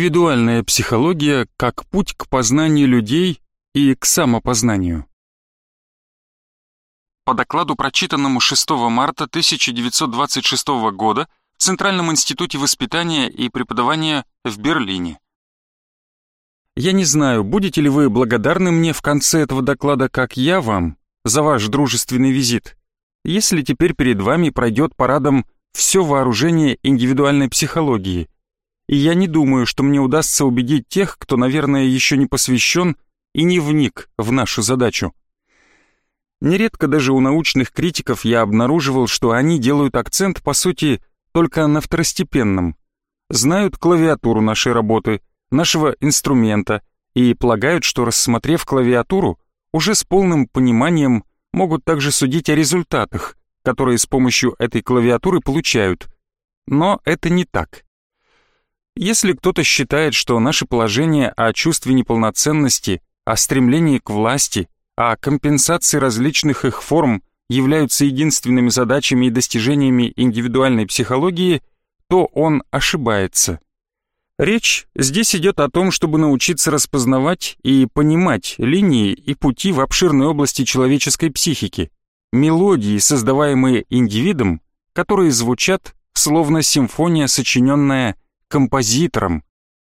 Индивидуальная психология как путь к познанию людей и к самопознанию. По докладу, прочитанному 6 марта 1926 года в Центральном институте воспитания и преподавания в Берлине. Я не знаю, будете ли вы благодарны мне в конце этого доклада, как я вам, за ваш дружественный визит, если теперь перед вами пройдет парадом все вооружение индивидуальной психологии. И я не думаю, что мне удастся убедить тех, кто, наверное, еще не посвящен и не вник в нашу задачу. Нередко даже у научных критиков я обнаруживал, что они делают акцент, по сути, только на второстепенном. Знают клавиатуру нашей работы, нашего инструмента и полагают, что, рассмотрев клавиатуру, уже с полным пониманием могут также судить о результатах, которые с помощью этой клавиатуры получают. Но это не так. Если кто-то считает, что наше положение о чувстве неполноценности, о стремлении к власти, о компенсации различных их форм являются единственными задачами и достижениями индивидуальной психологии, то он ошибается. Речь здесь идет о том, чтобы научиться распознавать и понимать линии и пути в обширной области человеческой психики, мелодии, создаваемые индивидом, которые звучат словно симфония, сочиненная композитором.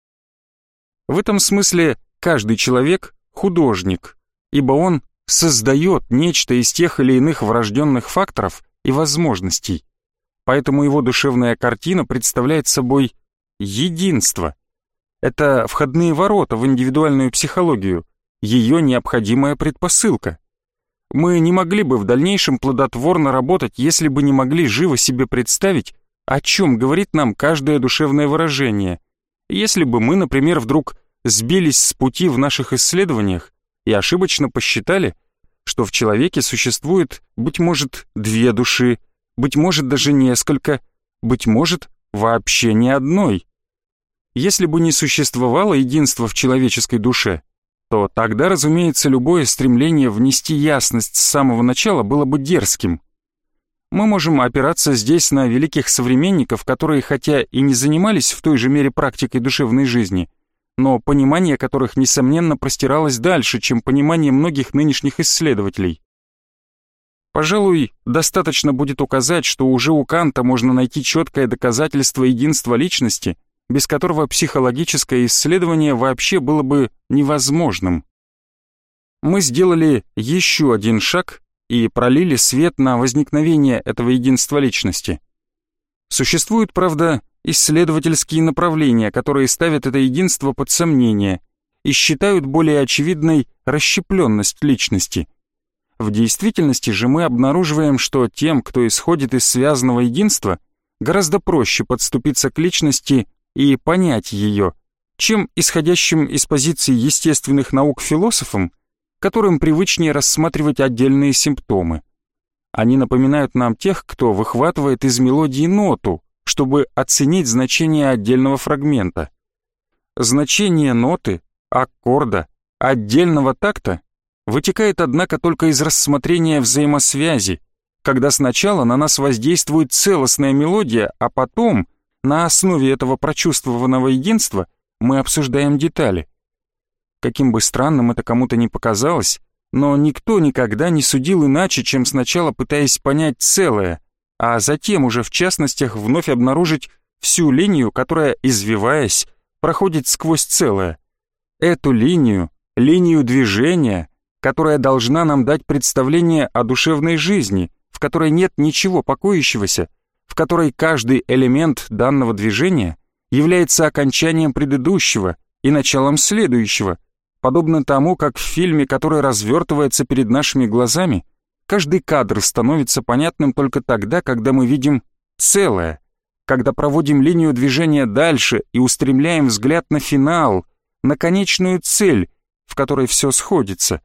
В этом смысле каждый человек — художник, ибо он создает нечто из тех или иных врожденных факторов и возможностей. Поэтому его душевная картина представляет собой единство. Это входные ворота в индивидуальную психологию, ее необходимая предпосылка. Мы не могли бы в дальнейшем плодотворно работать, если бы не могли живо себе представить, о чем говорит нам каждое душевное выражение. Если бы мы, например, вдруг сбились с пути в наших исследованиях и ошибочно посчитали, что в человеке существует, быть может, две души, быть может, даже несколько, быть может, вообще ни одной. Если бы не существовало единства в человеческой душе, то тогда, разумеется, любое стремление внести ясность с самого начала было бы дерзким. Мы можем опираться здесь на великих современников, которые хотя и не занимались в той же мере практикой душевной жизни, но понимание которых, несомненно, простиралось дальше, чем понимание многих нынешних исследователей. Пожалуй, достаточно будет указать, что уже у Канта можно найти четкое доказательство единства личности, без которого психологическое исследование вообще было бы невозможным. Мы сделали еще один шаг и пролили свет на возникновение этого единства личности. Существуют, правда, исследовательские направления, которые ставят это единство под сомнение и считают более очевидной расщепленность личности. В действительности же мы обнаруживаем, что тем, кто исходит из связанного единства, гораздо проще подступиться к личности и понять ее, чем исходящим из позиции естественных наук философам, которым привычнее рассматривать отдельные симптомы. Они напоминают нам тех, кто выхватывает из мелодии ноту, чтобы оценить значение отдельного фрагмента. Значение ноты, аккорда, отдельного такта вытекает, однако, только из рассмотрения взаимосвязи, когда сначала на нас воздействует целостная мелодия, а потом, на основе этого прочувствованного единства, мы обсуждаем детали. Каким бы странным это кому-то ни показалось, но никто никогда не судил иначе, чем сначала пытаясь понять целое, а затем уже в частностях вновь обнаружить всю линию, которая, извиваясь, проходит сквозь целое. Эту линию движения, которая должна нам дать представление о душевной жизни, в которой нет ничего покоящегося, в которой каждый элемент данного движения является окончанием предыдущего и началом следующего, подобно тому, как в фильме, который развертывается перед нашими глазами, каждый кадр становится понятным только тогда, когда мы видим целое, когда проводим линию движения дальше и устремляем взгляд на финал, на конечную цель, в которой все сходится.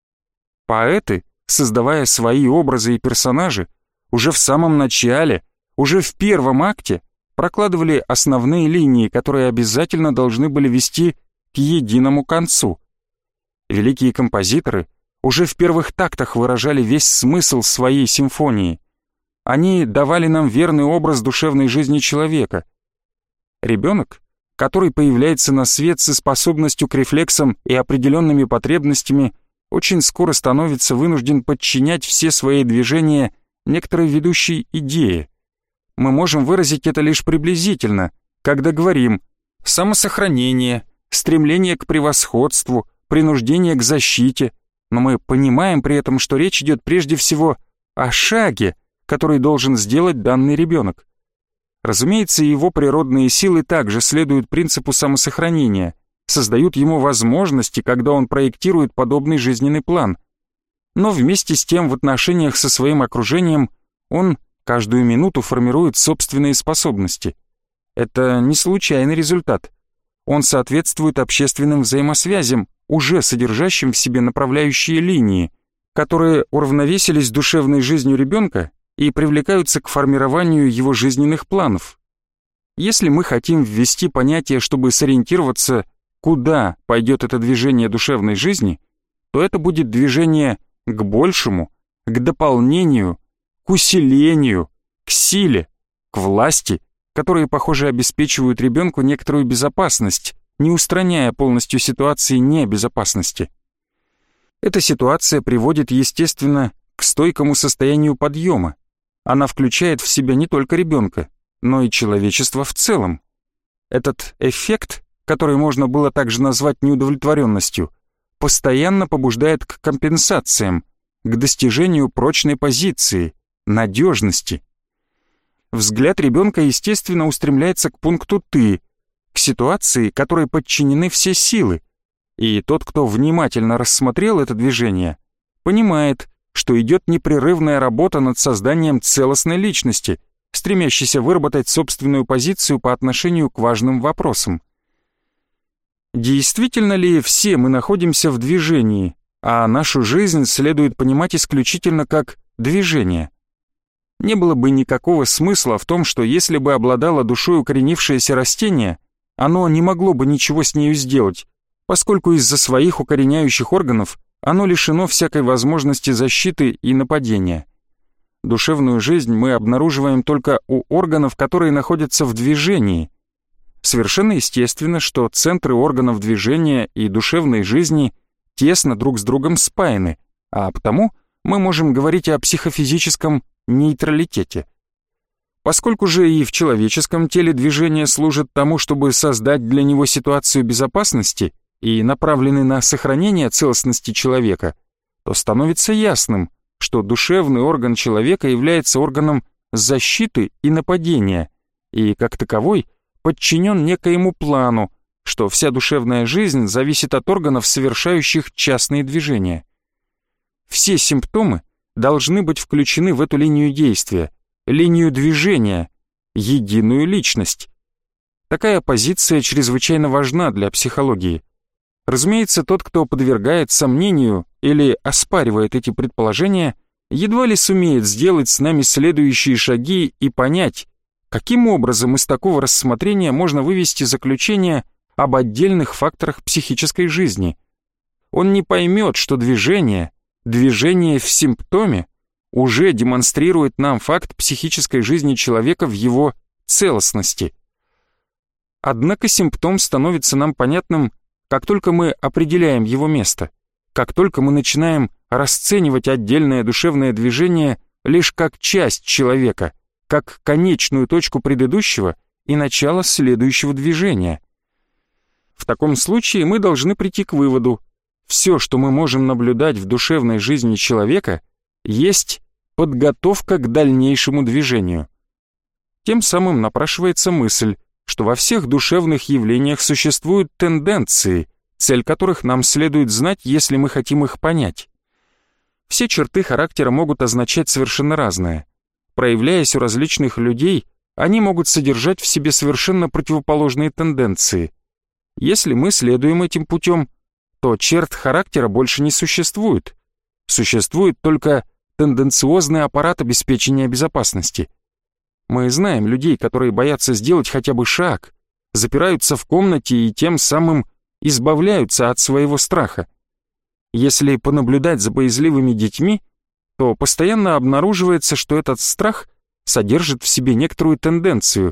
Поэты, создавая свои образы и персонажи, уже в самом начале, уже в первом акте прокладывали основные линии, которые обязательно должны были вести к единому концу. Великие композиторы уже в первых тактах выражали весь смысл своей симфонии. Они давали нам верный образ душевной жизни человека. Ребенок который появляется на свет со способностью к рефлексам и определенными потребностями, очень скоро становится вынужден подчинять все свои движения некоторой ведущей идее. Мы можем выразить это лишь приблизительно, когда говорим «самосохранение», «стремление к превосходству», «принуждение к защите», но мы понимаем при этом, что речь идет прежде всего о шаге, который должен сделать данный ребенок. Разумеется, его природные силы также следуют принципу самосохранения, создают ему возможности, когда он проектирует подобный жизненный план. Но вместе с тем в отношениях со своим окружением он каждую минуту формирует собственные способности. Это не случайный результат. Он соответствует общественным взаимосвязям, уже содержащим в себе направляющие линии, которые уравновесились душевной жизнью ребенка и привлекаются к формированию его жизненных планов. Если мы хотим ввести понятие, чтобы сориентироваться, куда пойдет это движение душевной жизни, то это будет движение к большему, к дополнению, к усилению, к силе, к власти, которые, похоже, обеспечивают ребенку некоторую безопасность, не устраняя полностью ситуации небезопасности. Эта ситуация приводит, естественно, к стойкому состоянию подъема. Она включает в себя не только ребенка, но и человечество в целом. Этот эффект, который можно было также назвать неудовлетворенностью, постоянно побуждает к компенсациям, к достижению прочной позиции, надежности. Взгляд ребенка, естественно, устремляется к пункту «ты», к ситуации, которой подчинены все силы, и тот, кто внимательно рассмотрел это движение, понимает, что идет непрерывная работа над созданием целостной личности, стремящейся выработать собственную позицию по отношению к важным вопросам. Действительно ли все мы находимся в движении, а нашу жизнь следует понимать исключительно как движение? Не было бы никакого смысла в том, что если бы обладало душой укоренившееся растение, оно не могло бы ничего с нею сделать, поскольку из-за своих укореняющих органов оно лишено всякой возможности защиты и нападения. Душевную жизнь мы обнаруживаем только у органов, которые находятся в движении. Совершенно естественно, что центры органов движения и душевной жизни тесно друг с другом спаяны, а потому мы можем говорить о психофизическом нейтралитете. Поскольку же и в человеческом теле движение служит тому, чтобы создать для него ситуацию безопасности и направлены на сохранение целостности человека, то становится ясным, что душевный орган человека является органом защиты и нападения, и как таковой подчинен некоему плану, что вся душевная жизнь зависит от органов, совершающих частные движения. Все симптомы должны быть включены в эту линию действия, линию движения, единую личность. Такая позиция чрезвычайно важна для психологии. Разумеется, тот, кто подвергает сомнению или оспаривает эти предположения, едва ли сумеет сделать с нами следующие шаги и понять, каким образом из такого рассмотрения можно вывести заключение об отдельных факторах психической жизни. Он не поймет, что движение в симптоме уже демонстрирует нам факт психической жизни человека в его целостности. Однако симптом становится нам понятным, как только мы определяем его место, как только мы начинаем расценивать отдельное душевное движение лишь как часть человека, как конечную точку предыдущего и начало следующего движения. В таком случае мы должны прийти к выводу: все, что мы можем наблюдать в душевной жизни человека, есть подготовка к дальнейшему движению. Тем самым напрашивается мысль, что во всех душевных явлениях существуют тенденции, цель которых нам следует знать, если мы хотим их понять. Все черты характера могут означать совершенно разное. Проявляясь у различных людей, они могут содержать в себе совершенно противоположные тенденции. Если мы следуем этим путем, то черт характера больше не существует. Существует только тенденциозный аппарат обеспечения безопасности. Мы знаем людей, которые боятся сделать хотя бы шаг, запираются в комнате и тем самым избавляются от своего страха. Если понаблюдать за боязливыми детьми, то постоянно обнаруживается, что этот страх содержит в себе некоторую тенденцию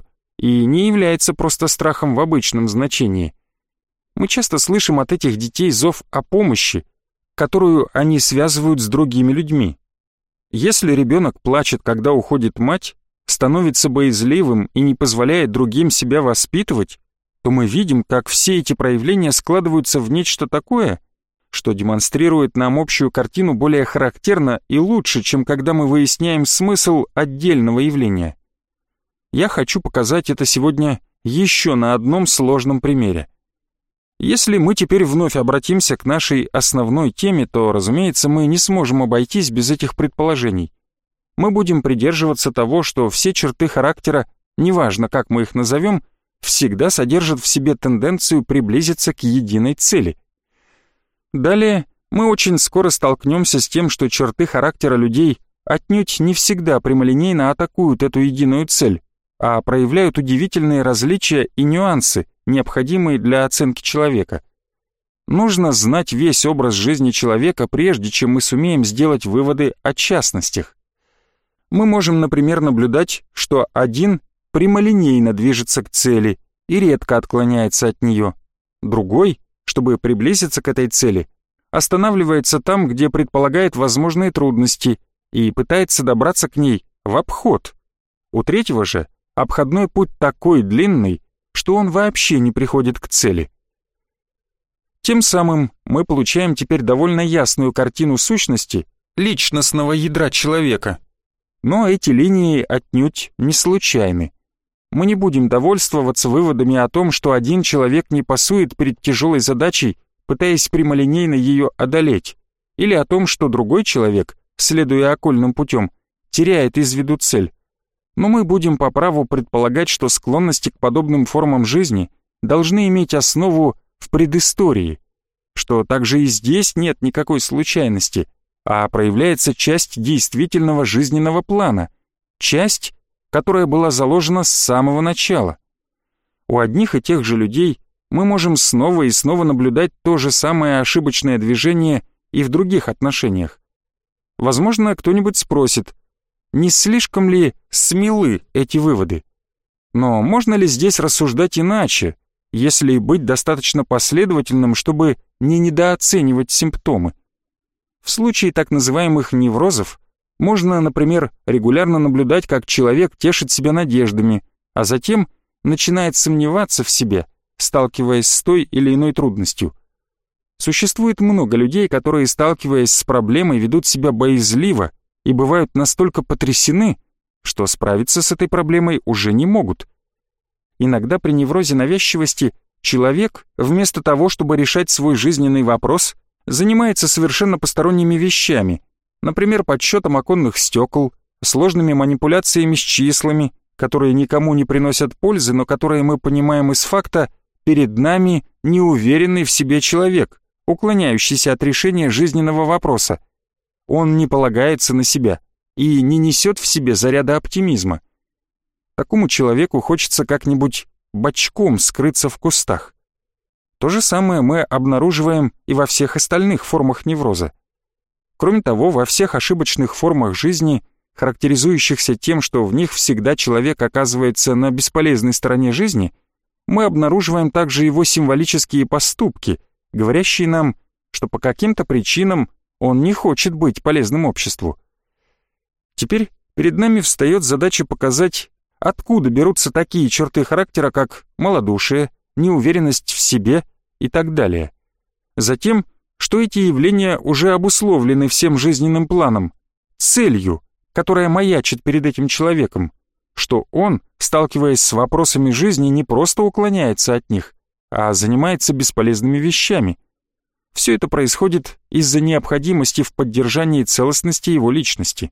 и не является просто страхом в обычном значении. Мы часто слышим от этих детей зов о помощи, которую они связывают с другими людьми. Если ребенок плачет, когда уходит мать, становится боязливым и не позволяет другим себя воспитывать, то мы видим, как все эти проявления складываются в нечто такое, что демонстрирует нам общую картину более характерно и лучше, чем когда мы выясняем смысл отдельного явления. Я хочу показать это сегодня еще на одном сложном примере. Если мы теперь вновь обратимся к нашей основной теме, то, разумеется, мы не сможем обойтись без этих предположений. Мы будем придерживаться того, что все черты характера, неважно как мы их назовем, всегда содержат в себе тенденцию приблизиться к единой цели. Далее мы очень скоро столкнемся с тем, что черты характера людей отнюдь не всегда прямолинейно атакуют эту единую цель, а проявляют удивительные различия и нюансы, необходимые для оценки человека. Нужно знать весь образ жизни человека, прежде чем мы сумеем сделать выводы о частностях. Мы можем, например, наблюдать, что один прямолинейно движется к цели и редко отклоняется от нее. Другой, чтобы приблизиться к этой цели, останавливается там, где предполагает возможные трудности и пытается добраться к ней в обход. У третьего же обходной путь такой длинный, что он вообще не приходит к цели. Тем самым мы получаем теперь довольно ясную картину сущности личностного ядра человека. Но эти линии отнюдь не случайны. Мы не будем довольствоваться выводами о том, что один человек не пасует перед тяжелой задачей, пытаясь прямолинейно ее одолеть, или о том, что другой человек, следуя окольным путем, теряет из виду цель. Но мы будем по праву предполагать, что склонности к подобным формам жизни должны иметь основу в предыстории, что также и здесь нет никакой случайности, а проявляется часть действительного жизненного плана, часть, которая была заложена с самого начала. У одних и тех же людей мы можем снова и снова наблюдать то же самое ошибочное движение и в других отношениях. Возможно, кто-нибудь спросит, не слишком ли смелы эти выводы? Но можно ли здесь рассуждать иначе, если быть достаточно последовательным, чтобы не недооценивать симптомы? В случае так называемых неврозов можно, например, регулярно наблюдать, как человек тешит себя надеждами, а затем начинает сомневаться в себе, сталкиваясь с той или иной трудностью. Существует много людей, которые, сталкиваясь с проблемой, ведут себя боязливо и бывают настолько потрясены, что справиться с этой проблемой уже не могут. Иногда при неврозе навязчивости человек, вместо того, чтобы решать свой жизненный вопрос, занимается совершенно посторонними вещами, например, подсчетом оконных стекол, сложными манипуляциями с числами, которые никому не приносят пользы, но которые мы понимаем из факта: перед нами неуверенный в себе человек, уклоняющийся от решения жизненного вопроса. Он не полагается на себя и не несет в себе заряда оптимизма. Такому человеку хочется как-нибудь бочком скрыться в кустах. То же самое мы обнаруживаем и во всех остальных формах невроза. Кроме того, во всех ошибочных формах жизни, характеризующихся тем, что в них всегда человек оказывается на бесполезной стороне жизни, мы обнаруживаем также его символические поступки, говорящие нам, что по каким-то причинам он не хочет быть полезным обществу. Теперь перед нами встает задача показать, откуда берутся такие черты характера, как малодушие, неуверенность в себе и так далее. Затем, что эти явления уже обусловлены всем жизненным планом, целью, которая маячит перед этим человеком, что он, сталкиваясь с вопросами жизни, не просто уклоняется от них, а занимается бесполезными вещами. Все это происходит из-за необходимости в поддержании целостности его личности.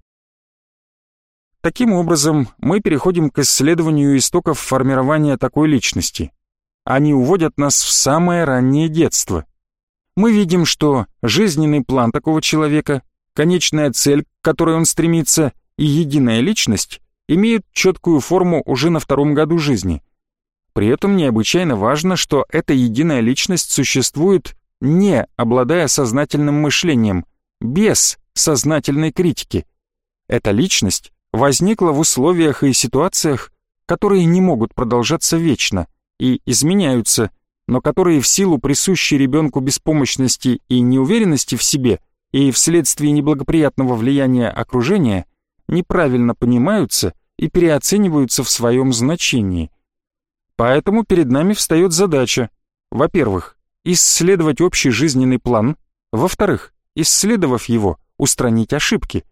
Таким образом, мы переходим к исследованию истоков формирования такой личности. Они уводят нас в самое раннее детство. Мы видим, что жизненный план такого человека, конечная цель, к которой он стремится, и единая личность имеют четкую форму уже на 2-м году жизни. При этом необычайно важно, что эта единая личность существует, не обладая сознательным мышлением, без сознательной критики. Эта личность возникла в условиях и ситуациях, которые не могут продолжаться вечно и изменяются, но которые в силу присущей ребенку беспомощности и неуверенности в себе и вследствие неблагоприятного влияния окружения неправильно понимаются и переоцениваются в своем значении. Поэтому перед нами встает задача, во-первых, исследовать общий жизненный план, во-вторых, исследовав его, устранить ошибки.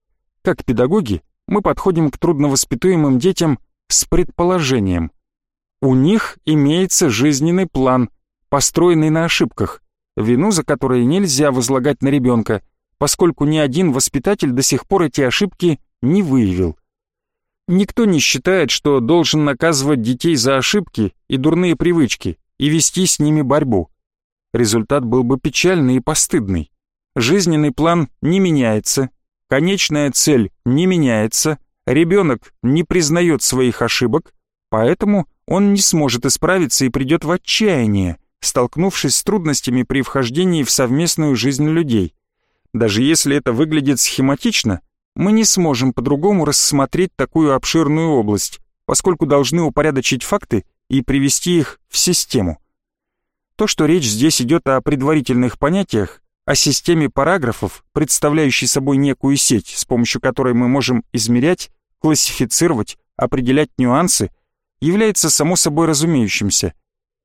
Как педагоги, мы подходим к трудновоспитуемым детям с предположением. У них имеется жизненный план, построенный на ошибках, вину за которые нельзя возлагать на ребенка, поскольку ни один воспитатель до сих пор эти ошибки не выявил. Никто не считает, что должен наказывать детей за ошибки и дурные привычки и вести с ними борьбу. Результат был бы печальный и постыдный. Жизненный план не меняется, конечная цель не меняется, ребенок не признает своих ошибок, поэтому он не сможет исправиться и придет в отчаяние, столкнувшись с трудностями при вхождении в совместную жизнь людей. Даже если это выглядит схематично, мы не сможем по-другому рассмотреть такую обширную область, поскольку должны упорядочить факты и привести их в систему. То, что речь здесь идет о предварительных понятиях, о системе параграфов, представляющей собой некую сеть, с помощью которой мы можем измерять, классифицировать, определять нюансы, является само собой разумеющимся.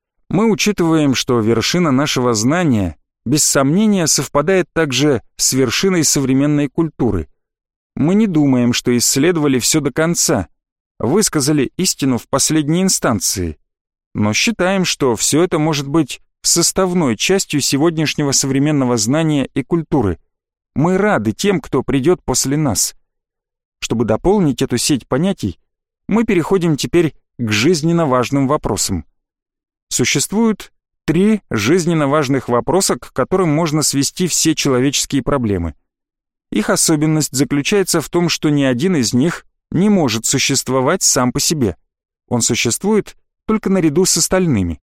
Мы учитываем, что вершина нашего знания без сомнения совпадает также с вершиной современной культуры. Мы не думаем, что исследовали все до конца, высказали истину в последней инстанции, но считаем, что все это может быть составной частью сегодняшнего современного знания и культуры. Мы рады тем, кто придет после нас. Чтобы дополнить эту сеть понятий, мы переходим теперь к жизненно важным вопросам. Существует 3 жизненно важных вопроса, к которым можно свести все человеческие проблемы. Их особенность заключается в том, что ни один из них не может существовать сам по себе. Он существует только наряду с остальными.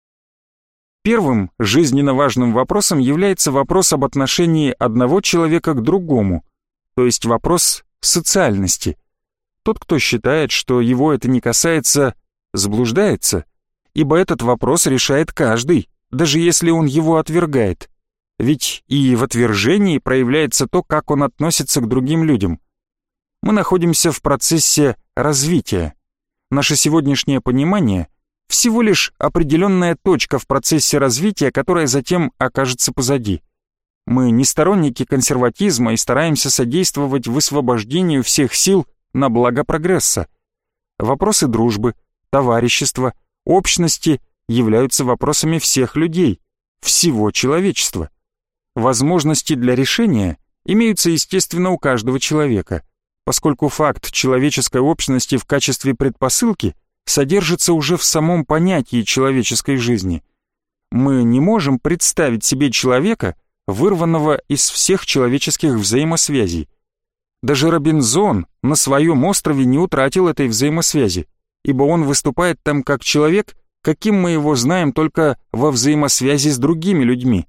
Первым жизненно важным вопросом является вопрос об отношении одного человека к другому, то есть вопрос социальности. Тот, кто считает, что его это не касается, заблуждается, ибо этот вопрос решает каждый, даже если он его отвергает. Ведь и в отвержении проявляется то, как он относится к другим людям. Мы находимся в процессе развития. Наше сегодняшнее понимание — всего лишь определенная точка в процессе развития, которая затем окажется позади. Мы не сторонники консерватизма и стараемся содействовать высвобождению всех сил на благо прогресса. Вопросы дружбы, товарищества, общности являются вопросами всех людей, всего человечества. Возможности для решения имеются, естественно, у каждого человека, поскольку факт человеческой общности в качестве предпосылки содержится уже в самом понятии человеческой жизни. Мы не можем представить себе человека, вырванного из всех человеческих взаимосвязей. Даже Робинзон на своем острове не утратил этой взаимосвязи, ибо он выступает там как человек, каким мы его знаем только во взаимосвязи с другими людьми.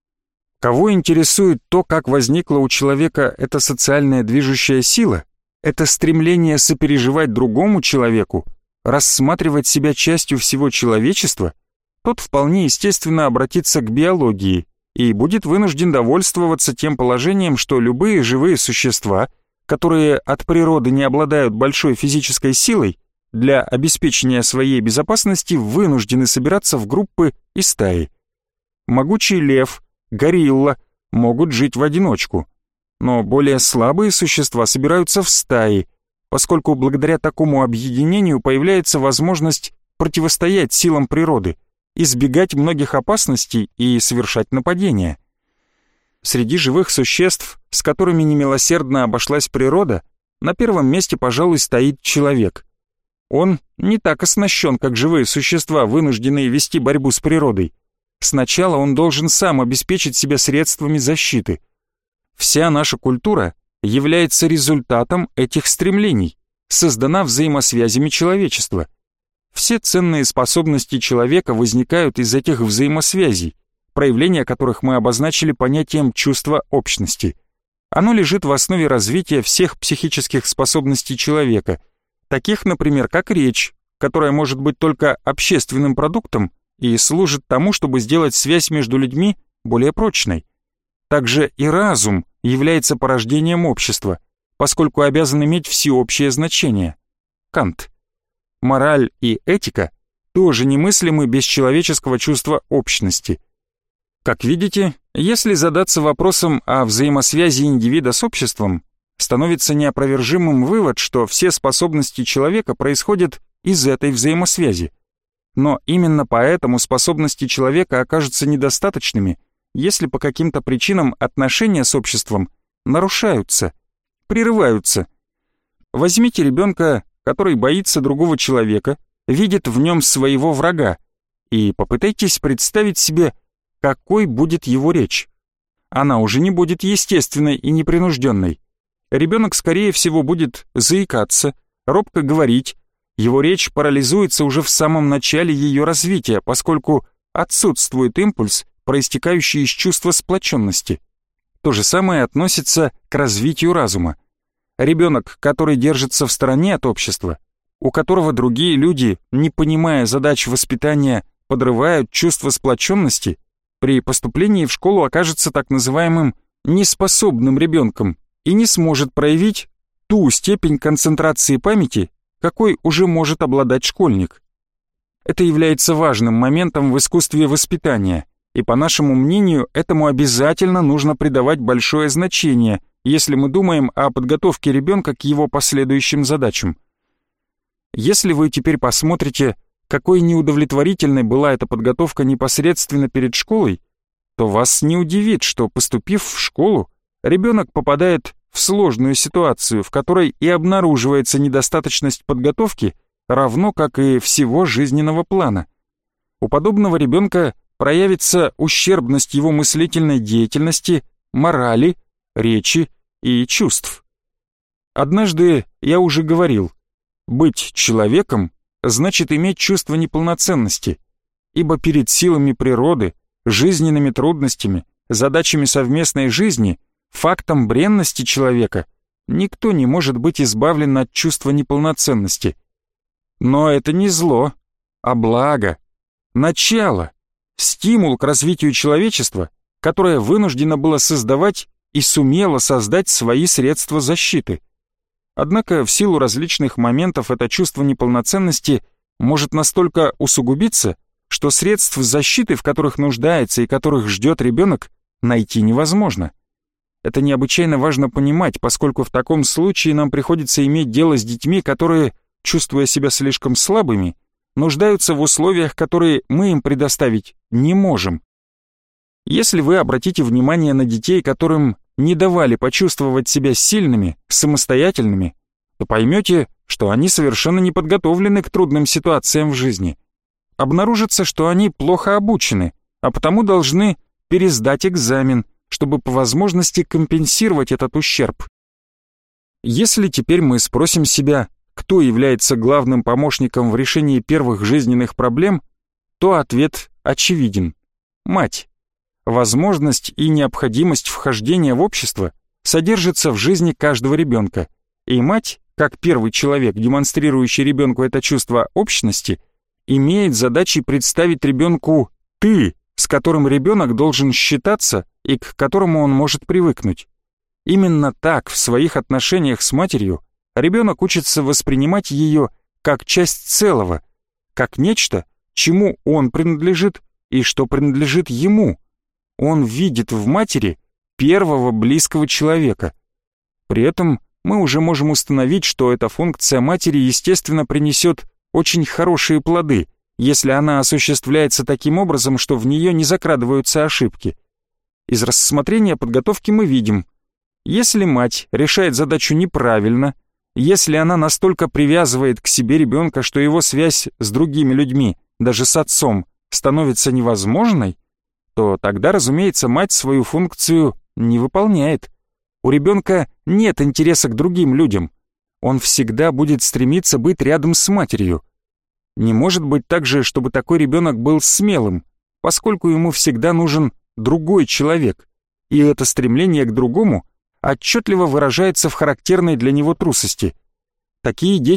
Кого интересует то, как возникла у человека эта социальная движущая сила, это стремление сопереживать другому человеку, рассматривать себя частью всего человечества, тот вполне естественно обратится к биологии и будет вынужден довольствоваться тем положением, что любые живые существа, которые от природы не обладают большой физической силой, для обеспечения своей безопасности вынуждены собираться в группы и стаи. Могучий лев, горилла могут жить в одиночку, но более слабые существа собираются в стаи, поскольку благодаря такому объединению появляется возможность противостоять силам природы, избегать многих опасностей и совершать нападения. Среди живых существ, с которыми немилосердно обошлась природа, на первом месте, пожалуй, стоит человек. Он не так оснащен, как живые существа, вынужденные вести борьбу с природой. Сначала он должен сам обеспечить себя средствами защиты. Вся наша культура является результатом этих стремлений, создана взаимосвязями человечества. Все ценные способности человека возникают из этих взаимосвязей, проявления которых мы обозначили понятием чувства общности. Оно лежит в основе развития всех психических способностей человека, таких, например, как речь, которая может быть только общественным продуктом и служит тому, чтобы сделать связь между людьми более прочной. Также и разум является порождением общества, поскольку обязан иметь всеобщее значение. Кант. Мораль и этика тоже немыслимы без человеческого чувства общности. Как видите, если задаться вопросом о взаимосвязи индивида с обществом, становится неопровержимым вывод, что все способности человека происходят из этой взаимосвязи. Но именно поэтому способности человека окажутся недостаточными, если по каким-то причинам отношения с обществом нарушаются, прерываются. Возьмите ребенка, который боится другого человека, видит в нем своего врага, и попытайтесь представить себе, какой будет его речь. Она уже не будет естественной и непринужденной. Ребенок, скорее всего, будет заикаться, робко говорить. Его речь парализуется уже в самом начале ее развития, поскольку отсутствует импульс, проистекающий из чувства сплоченности. То же самое относится к развитию разума. Ребенок, который держится в стороне от общества, у которого другие люди, не понимая задач воспитания, подрывают чувство сплоченности, при поступлении в школу окажется так называемым неспособным ребенком и не сможет проявить ту степень концентрации памяти, какой уже может обладать школьник. Это является важным моментом в искусстве воспитания, и, по нашему мнению, этому обязательно нужно придавать большое значение, если мы думаем о подготовке ребенка к его последующим задачам. Если вы теперь посмотрите, какой неудовлетворительной была эта подготовка непосредственно перед школой, то вас не удивит, что, поступив в школу, ребенок попадает в сложную ситуацию, в которой и обнаруживается недостаточность подготовки, равно как и всего жизненного плана. У подобного ребенка проявится ущербность его мыслительной деятельности, морали, речи и чувств. Однажды я уже говорил, быть человеком значит иметь чувство неполноценности, ибо перед силами природы, жизненными трудностями, задачами совместной жизни, фактом бренности человека никто не может быть избавлен от чувства неполноценности. Но это не зло, а благо, начало, стимул к развитию человечества, которое вынуждено было создавать и сумело создать свои средства защиты. Однако в силу различных моментов это чувство неполноценности может настолько усугубиться, что средств защиты, в которых нуждается и которых ждет ребенок, найти невозможно. Это необычайно важно понимать, поскольку в таком случае нам приходится иметь дело с детьми, которые, чувствуя себя слишком слабыми, нуждаются в условиях, которые мы им предоставить не можем. Если вы обратите внимание на детей, которым не давали почувствовать себя сильными, самостоятельными, то поймете, что они совершенно не подготовлены к трудным ситуациям в жизни. Обнаружится, что они плохо обучены, а потому должны пересдать экзамен, чтобы по возможности компенсировать этот ущерб. Если теперь мы спросим себя, кто является главным помощником в решении первых жизненных проблем, то ответ очевиден – мать. Возможность и необходимость вхождения в общество содержится в жизни каждого ребенка, и мать, как первый человек, демонстрирующий ребенку это чувство общности, имеет задачей представить ребенку «ты», с которым ребенок должен считаться и к которому он может привыкнуть. Именно так в своих отношениях с матерью ребенок учится воспринимать ее как часть целого, как нечто, чему он принадлежит и что принадлежит ему. Он видит в матери первого близкого человека. При этом мы уже можем установить, что эта функция матери, естественно, принесет очень хорошие плоды, если она осуществляется таким образом, что в нее не закрадываются ошибки. Из рассмотрения подготовки мы видим, если мать решает задачу неправильно, если она настолько привязывает к себе ребенка, что его связь с другими людьми, даже с отцом, становится невозможной, то тогда, разумеется, мать свою функцию не выполняет. У ребенка нет интереса к другим людям. Он всегда будет стремиться быть рядом с матерью. Не может быть также, чтобы такой ребенок был смелым, поскольку ему всегда нужен другой человек, и это стремление к другому отчетливо выражается в характерной для него трусости. Такие дети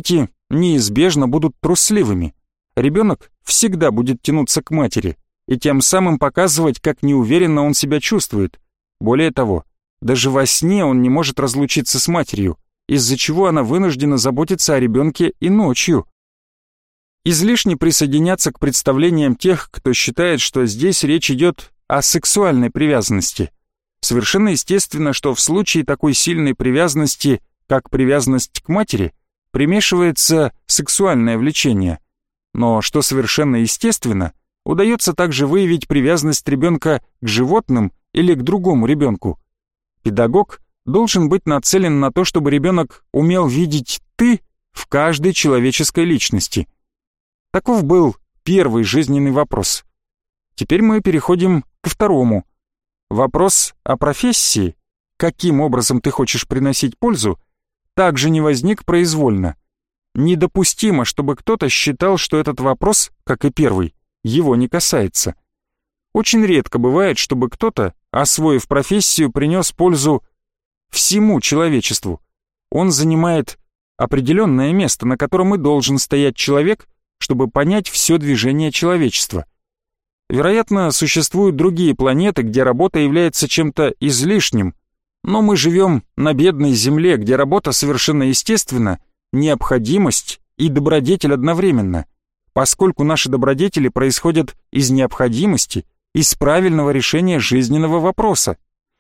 неизбежно будут трусливыми. Ребенок всегда будет тянуться к матери и тем самым показывать, как неуверенно он себя чувствует. Более того, даже во сне он не может разлучиться с матерью, из-за чего она вынуждена заботиться о ребенке и ночью. Излишне присоединяться к представлениям тех, кто считает, что здесь речь идет о сексуальной привязанности. Совершенно естественно, что в случае такой сильной привязанности, как привязанность к матери, примешивается сексуальное влечение. Но, что совершенно естественно, удается также выявить привязанность ребенка к животным или к другому ребенку. Педагог должен быть нацелен на то, чтобы ребенок умел видеть «ты» в каждой человеческой личности. Таков был первый жизненный вопрос. Теперь мы переходим ко второму. Вопрос о профессии, каким образом ты хочешь приносить пользу, также не возник произвольно. Недопустимо, чтобы кто-то считал, что этот вопрос, как и первый, его не касается. Очень редко бывает, чтобы кто-то, освоив профессию, принес пользу всему человечеству. Он занимает определенное место, на котором и должен стоять человек, чтобы понять все движение человечества. Вероятно, существуют другие планеты, где работа является чем-то излишним, но мы живем на бедной Земле, где работа совершенно естественно, необходимость и добродетель одновременно, поскольку наши добродетели происходят из необходимости, из правильного решения жизненного вопроса.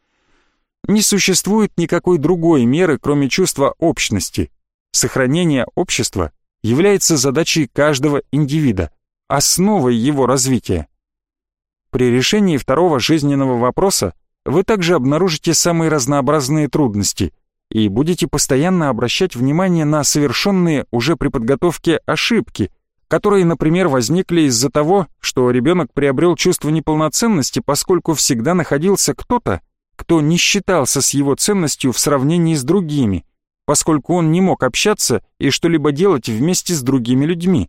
Не существует никакой другой меры, кроме чувства общности. Сохранение общества является задачей каждого индивида, основой его развития. При решении второго жизненного вопроса вы также обнаружите самые разнообразные трудности и будете постоянно обращать внимание на совершенные уже при подготовке ошибки, которые, например, возникли из-за того, что ребенок приобрел чувство неполноценности, поскольку всегда находился кто-то, кто не считался с его ценностью в сравнении с другими, поскольку он не мог общаться и что-либо делать вместе с другими людьми.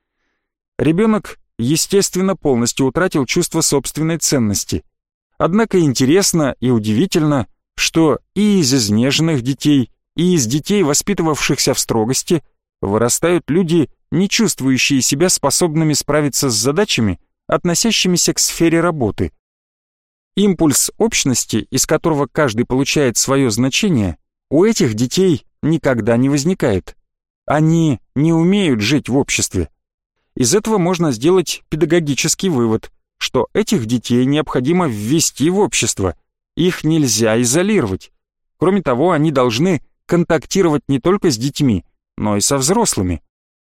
Ребенок, естественно, полностью утратил чувство собственной ценности. Однако интересно и удивительно, что и из изнеженных детей, и из детей, воспитывавшихся в строгости, вырастают люди, не чувствующие себя способными справиться с задачами, относящимися к сфере работы. Импульс общности, из которого каждый получает свое значение, у этих детей никогда не возникает. Они не умеют жить в обществе. Из этого можно сделать педагогический вывод, что этих детей необходимо ввести в общество, их нельзя изолировать. Кроме того, они должны контактировать не только с детьми, но и со взрослыми.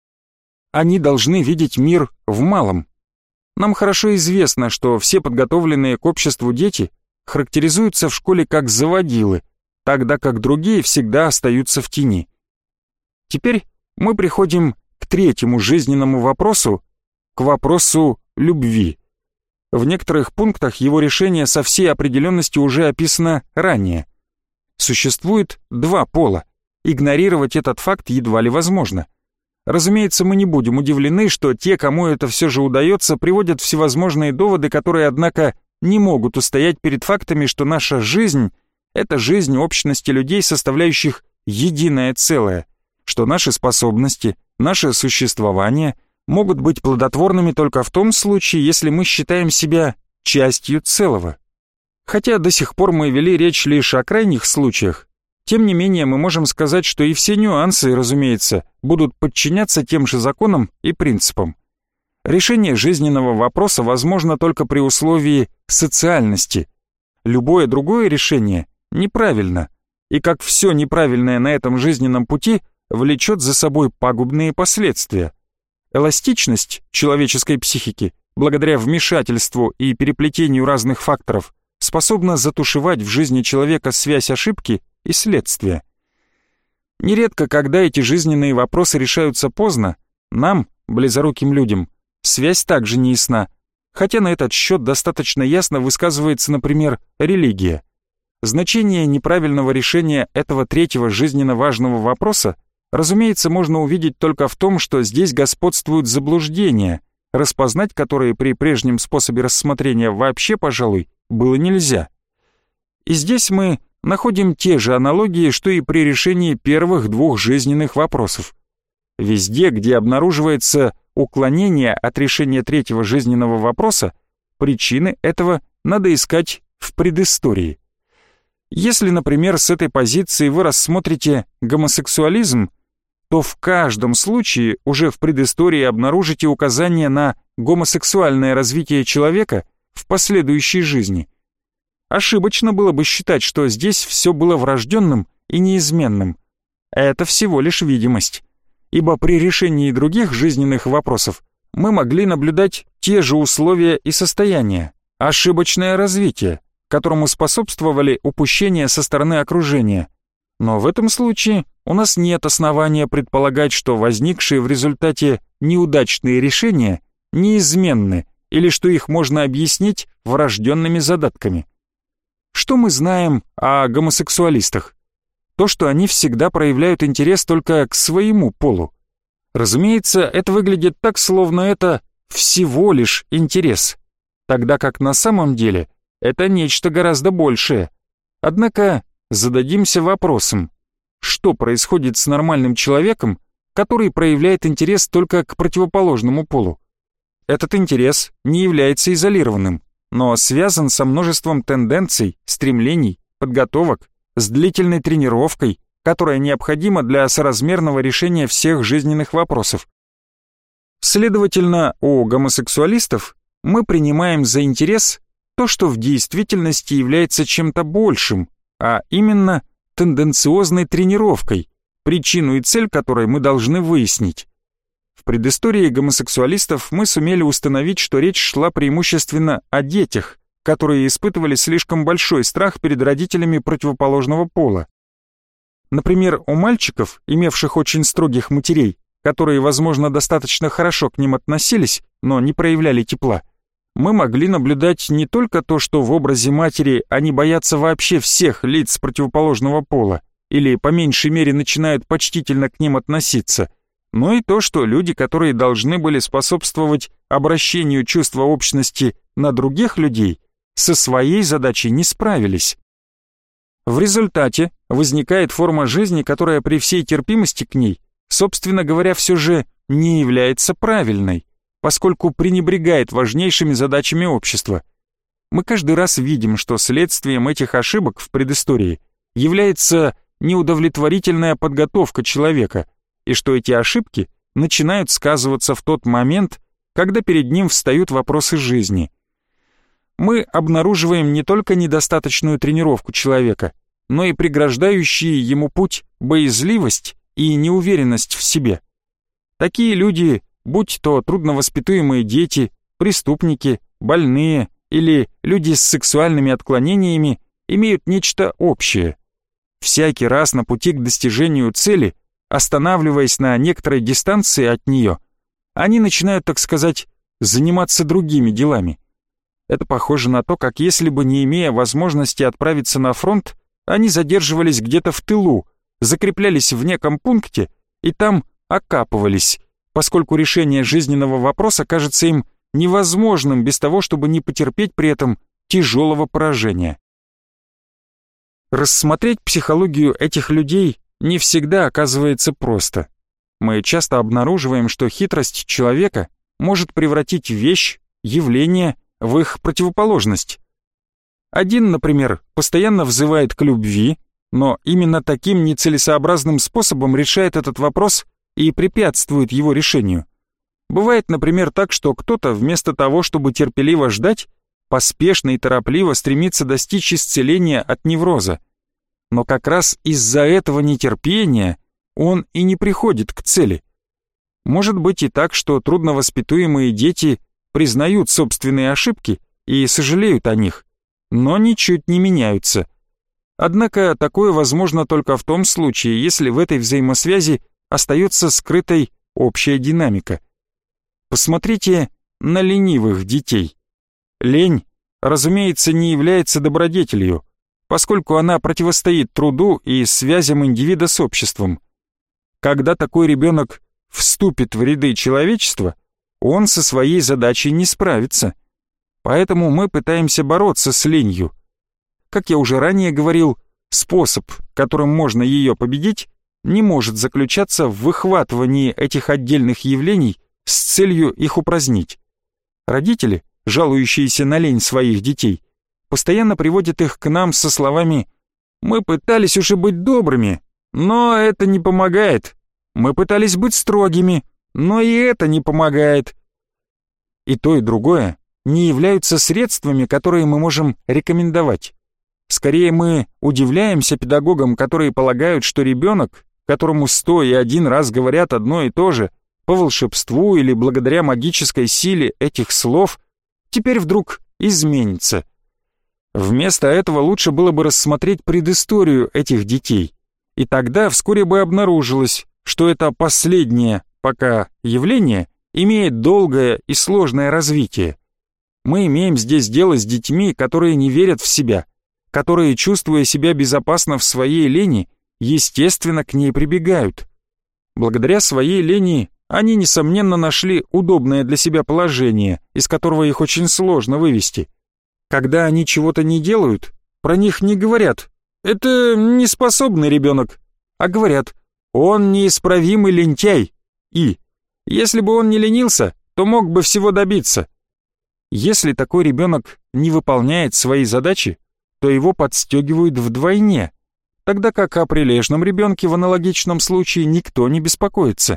Они должны видеть мир в малом. Нам хорошо известно, что все подготовленные к обществу дети характеризуются в школе как заводилы, тогда как другие всегда остаются в тени. Теперь мы приходим к третьему жизненному вопросу, к вопросу любви. В некоторых пунктах его решение со всей определенностью уже описано ранее. Существует два пола. Игнорировать этот факт едва ли возможно. Разумеется, мы не будем удивлены, что те, кому это все же удается, приводят всевозможные доводы, которые, однако, не могут устоять перед фактами, что наша жизнь — это жизнь общности людей, составляющих единое целое, что наши способности, наше существование могут быть плодотворными только в том случае, если мы считаем себя частью целого. Хотя до сих пор мы вели речь лишь о крайних случаях, тем не менее мы можем сказать, что и все нюансы, разумеется, будут подчиняться тем же законам и принципам. Решение жизненного вопроса возможно только при условии социальности. Любое другое решение неправильно, и как все неправильное на этом жизненном пути влечет за собой пагубные последствия. Эластичность человеческой психики, благодаря вмешательству и переплетению разных факторов, способна затушевать в жизни человека связь ошибки и следствия. Нередко, когда эти жизненные вопросы решаются поздно, нам, близоруким людям, связь также не ясна, хотя на этот счет достаточно ясно высказывается, например, религия. Значение неправильного решения этого третьего жизненно важного вопроса, разумеется, можно увидеть только в том, что здесь господствуют заблуждения, распознать которые при прежнем способе рассмотрения вообще, пожалуй, было нельзя. И здесь мы находим те же аналогии, что и при решении первых двух жизненных вопросов. Везде, где обнаруживается уклонение от решения третьего жизненного вопроса, причины этого надо искать в предыстории. Если, например, с этой позиции вы рассмотрите гомосексуализм, то в каждом случае уже в предыстории обнаружите указание на гомосексуальное развитие человека в последующей жизни. Ошибочно было бы считать, что здесь все было врожденным и неизменным. Это всего лишь видимость. Ибо при решении других жизненных вопросов мы могли наблюдать те же условия и состояния, ошибочное развитие, которому способствовали упущения со стороны окружения. Но в этом случае у нас нет основания предполагать, что возникшие в результате неудачные решения неизменны или что их можно объяснить врожденными задатками. Что мы знаем о гомосексуалистах? То, что они всегда проявляют интерес только к своему полу. Разумеется, это выглядит так, словно это всего лишь интерес, тогда как на самом деле это нечто гораздо большее. Однако зададимся вопросом, что происходит с нормальным человеком, который проявляет интерес только к противоположному полу? Этот интерес не является изолированным, но связан со множеством тенденций, стремлений, подготовок, с длительной тренировкой, которая необходима для соразмерного решения всех жизненных вопросов. Следовательно, у гомосексуалистов мы принимаем за интерес то, что в действительности является чем-то большим, а именно тенденциозной тренировкой, причину и цель которой мы должны выяснить. В предыстории гомосексуалистов мы сумели установить, что речь шла преимущественно о детях, которые испытывали слишком большой страх перед родителями противоположного пола. Например, у мальчиков, имевших очень строгих матерей, которые, возможно, достаточно хорошо к ним относились, но не проявляли тепла, мы могли наблюдать не только то, что в образе матери они боятся вообще всех лиц противоположного пола или по меньшей мере начинают почтительно к ним относиться, но и то, что люди, которые должны были способствовать обращению чувства общности на других людей, со своей задачей не справились. В результате возникает форма жизни, которая при всей терпимости к ней, собственно говоря, все же не является правильной, поскольку пренебрегает важнейшими задачами общества. Мы каждый раз видим, что следствием этих ошибок в предыстории является неудовлетворительная подготовка человека, и что эти ошибки начинают сказываться в тот момент, когда перед ним встают вопросы жизни. Мы обнаруживаем не только недостаточную тренировку человека, но и преграждающие ему путь боязливость и неуверенность в себе. Такие люди, будь то трудновоспитуемые дети, преступники, больные или люди с сексуальными отклонениями, имеют нечто общее. Всякий раз на пути к достижению цели, останавливаясь на некоторой дистанции от нее, они начинают, так сказать, заниматься другими делами. Это похоже на то, как если бы, не имея возможности отправиться на фронт, они задерживались где-то в тылу, закреплялись в неком пункте и там окапывались, поскольку решение жизненного вопроса кажется им невозможным без того, чтобы не потерпеть при этом тяжелого поражения. Рассмотреть психологию этих людей не всегда оказывается просто. Мы часто обнаруживаем, что хитрость человека может превратить вещь, явление в их противоположность. Один, например, постоянно взывает к любви, но именно таким нецелесообразным способом решает этот вопрос и препятствует его решению. Бывает, например, так, что кто-то вместо того, чтобы терпеливо ждать, поспешно и торопливо стремится достичь исцеления от невроза. Но как раз из-за этого нетерпения он и не приходит к цели. Может быть и так, что трудновоспитуемые дети признают собственные ошибки и сожалеют о них, но ничуть не меняются. Однако такое возможно только в том случае, если в этой взаимосвязи остается скрытой общая динамика. Посмотрите на ленивых детей. Лень, разумеется, не является добродетелью, поскольку она противостоит труду и связям индивида с обществом. Когда такой ребенок вступит в ряды человечества, он со своей задачей не справится. Поэтому мы пытаемся бороться с ленью. Как я уже ранее говорил, способ, которым можно ее победить, не может заключаться в выхватывании этих отдельных явлений с целью их упразднить. Родители, жалующиеся на лень своих детей, постоянно приводят их к нам со словами: «Мы пытались уже быть добрыми, но это не помогает. Мы пытались быть строгими, но и это не помогает». И то, и другое не являются средствами, которые мы можем рекомендовать. Скорее, мы удивляемся педагогам, которые полагают, что ребенок, которому 100 и 1 раз говорят одно и то же, по волшебству или благодаря магической силе этих слов, теперь вдруг изменится. Вместо этого лучше было бы рассмотреть предысторию этих детей, и тогда вскоре бы обнаружилось, что это последнее пока явление имеет долгое и сложное развитие. Мы имеем здесь дело с детьми, которые не верят в себя, которые, чувствуя себя безопасно в своей лени, естественно, к ней прибегают. Благодаря своей лени они, несомненно, нашли удобное для себя положение, из которого их очень сложно вывести. Когда они чего-то не делают, про них не говорят «это неспособный ребенок», а говорят «он неисправимый лентяй» и «если бы он не ленился, то мог бы всего добиться». Если такой ребенок не выполняет свои задачи, то его подстегивают вдвойне, тогда как о прилежном ребенке в аналогичном случае никто не беспокоится.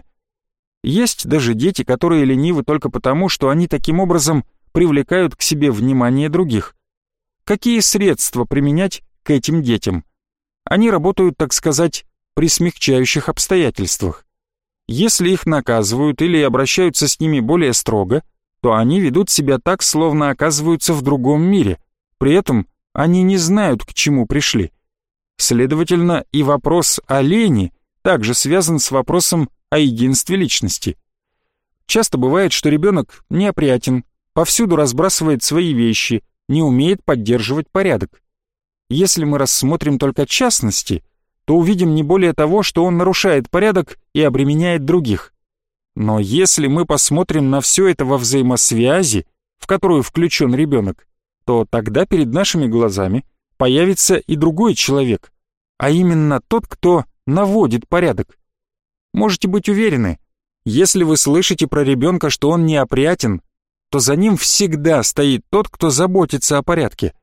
Есть даже дети, которые ленивы только потому, что они таким образом привлекают к себе внимание других. Какие средства применять к этим детям? Они работают, так сказать, при смягчающих обстоятельствах. Если их наказывают или обращаются с ними более строго, то они ведут себя так, словно оказываются в другом мире, при этом они не знают, к чему пришли. Следовательно, и вопрос о лени также связан с вопросом о единстве личности. Часто бывает, что ребенок неопрятен, повсюду разбрасывает свои вещи, не умеет поддерживать порядок. Если мы рассмотрим только частности, то увидим не более того, что он нарушает порядок и обременяет других. Но если мы посмотрим на все это во взаимосвязи, в которую включен ребенок, то тогда перед нашими глазами появится и другой человек, а именно тот, кто наводит порядок. Можете быть уверены, если вы слышите про ребенка, что он неопрятен, то за ним всегда стоит тот, кто заботится о порядке.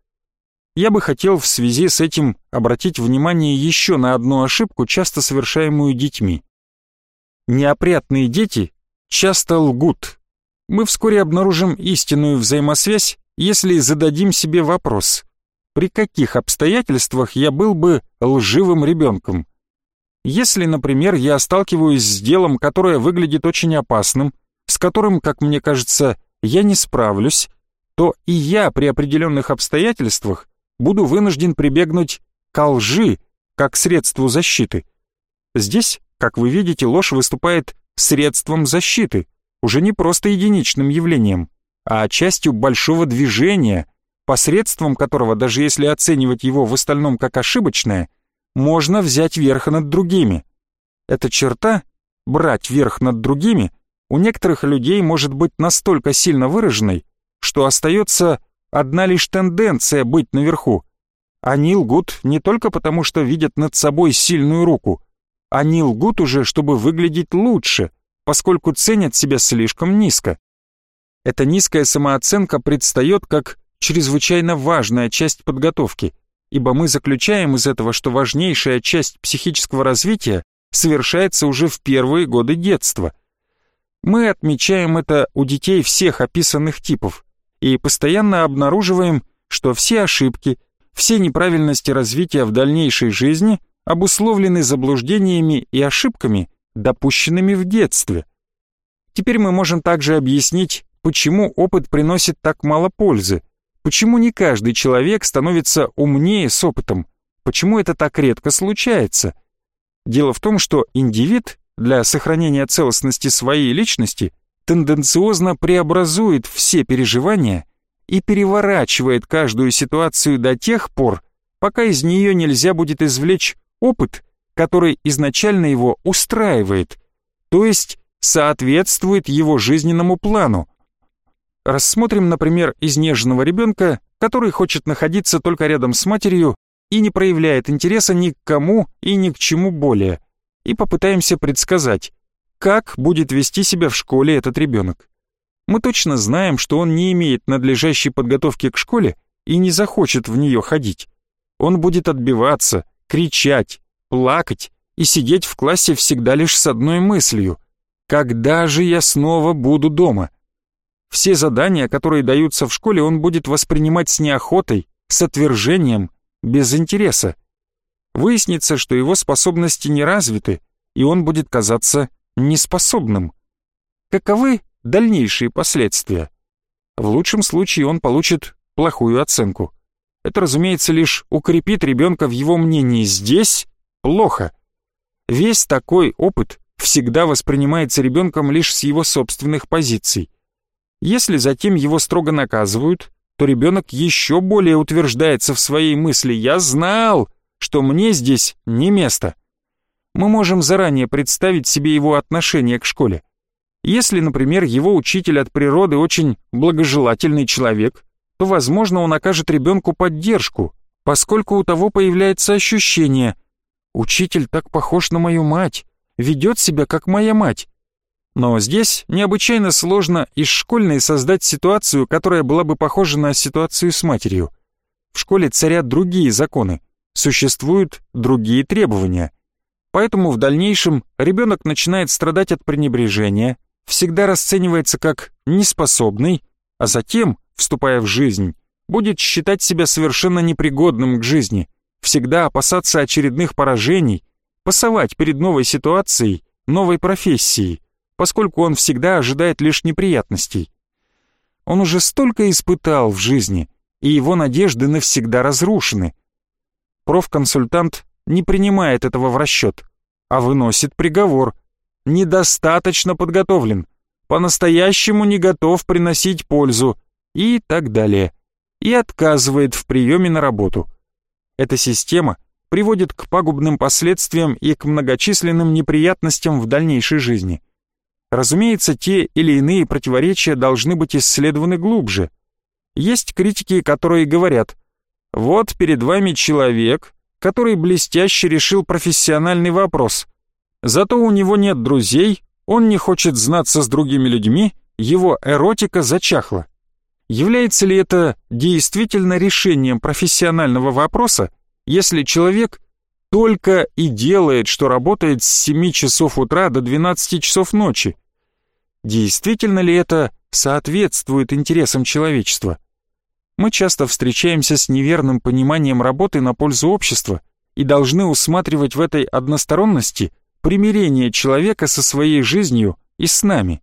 Я бы хотел в связи с этим обратить внимание еще на одну ошибку, часто совершаемую детьми. Неопрятные дети часто лгут. Мы вскоре обнаружим истинную взаимосвязь, если зададим себе вопрос: при каких обстоятельствах я был бы лживым ребенком? Если, например, я сталкиваюсь с делом, которое выглядит очень опасным, с которым, как мне кажется, я не справлюсь, то и я при определенных обстоятельствах буду вынужден прибегнуть к лжи как средству защиты. Здесь, как вы видите, ложь выступает средством защиты, уже не просто единичным явлением, а частью большого движения, посредством которого, даже если оценивать его в остальном как ошибочное, можно взять верх над другими. Эта черта, брать верх над другими, у некоторых людей может быть настолько сильно выраженной, что остается одна лишь тенденция быть наверху. Они лгут не только потому, что видят над собой сильную руку, они лгут уже, чтобы выглядеть лучше, поскольку ценят себя слишком низко. Эта низкая самооценка предстает как чрезвычайно важная часть подготовки, ибо мы заключаем из этого, что важнейшая часть психического развития совершается уже в первые годы детства. Мы отмечаем это у детей всех описанных типов и постоянно обнаруживаем, что все ошибки, все неправильности развития в дальнейшей жизни обусловлены заблуждениями и ошибками, допущенными в детстве. Теперь мы можем также объяснить, почему опыт приносит так мало пользы, почему не каждый человек становится умнее с опытом, почему это так редко случается. Дело в том, что индивид для сохранения целостности своей личности тенденциозно преобразует все переживания и переворачивает каждую ситуацию до тех пор, пока из нее нельзя будет извлечь опыт, который изначально его устраивает, то есть соответствует его жизненному плану. Рассмотрим, например, изнеженного ребенка, который хочет находиться только рядом с матерью и не проявляет интереса ни к кому и ни к чему более. и попытаемся предсказать, как будет вести себя в школе этот ребенок. Мы точно знаем, что он не имеет надлежащей подготовки к школе и не захочет в нее ходить. Он будет отбиваться, кричать, плакать и сидеть в классе всегда лишь с одной мыслью: «Когда же я снова буду дома?». Все задания, которые даются в школе, он будет воспринимать с неохотой, с отвержением, без интереса. Выяснится, что его способности не развиты, и он будет казаться неспособным. Каковы дальнейшие последствия? В лучшем случае он получит плохую оценку. Это, разумеется, лишь укрепит ребенка в его мнении: здесь плохо. Весь такой опыт всегда воспринимается ребенком лишь с его собственных позиций. Если затем его строго наказывают, то ребенок еще более утверждается в своей мысли: «Я знал, что мне здесь не место». Мы можем заранее представить себе его отношение к школе. Если, например, его учитель от природы очень благожелательный человек, то, возможно, он окажет ребенку поддержку, поскольку у того появляется ощущение: «Учитель так похож на мою мать, ведет себя как моя мать». Но здесь необычайно сложно из школьной создать ситуацию, которая была бы похожа на ситуацию с матерью. В школе царят другие законы, существуют другие требования. Поэтому в дальнейшем ребенок начинает страдать от пренебрежения, всегда расценивается как неспособный, а затем, вступая в жизнь, будет считать себя совершенно непригодным к жизни, всегда опасаться очередных поражений, пасовать перед новой ситуацией, новой профессией, поскольку он всегда ожидает лишь неприятностей. Он уже столько испытал в жизни, и его надежды навсегда разрушены. Профконсультант не принимает этого в расчет, а выносит приговор: недостаточно подготовлен, по-настоящему не готов приносить пользу и так далее, и отказывает в приеме на работу. Эта система приводит к пагубным последствиям и к многочисленным неприятностям в дальнейшей жизни. Разумеется, те или иные противоречия должны быть исследованы глубже. Есть критики, которые говорят: вот перед вами человек, который блестяще решил профессиональный вопрос. Зато у него нет друзей, он не хочет знаться с другими людьми, его эротика зачахла. Является ли это действительно решением профессионального вопроса, если человек только и делает, что работает с 7 часов утра до 12 часов ночи? Действительно ли это соответствует интересам человечества? Мы часто встречаемся с неверным пониманием работы на пользу общества и должны усматривать в этой односторонности примирение человека со своей жизнью и с нами.